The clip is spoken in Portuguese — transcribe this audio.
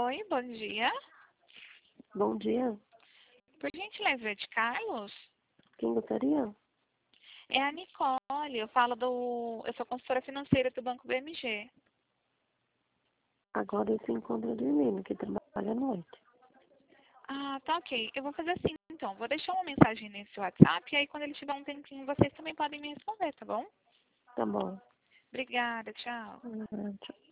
Oi, bom dia. Bom dia. Por gentileza, de Carlos? Quem gostaria? É a Nicole. Eu sou consultora financeira do Banco BMG. Agora ele se encontra dormindo, que trabalha à noite. Ah, tá ok. Eu vou fazer assim, então. Vou deixar uma mensagem nesse WhatsApp e aí quando ele tiver um tempinho, vocês também podem me responder, tá bom? Tá bom. Obrigada, tchau. Tchau.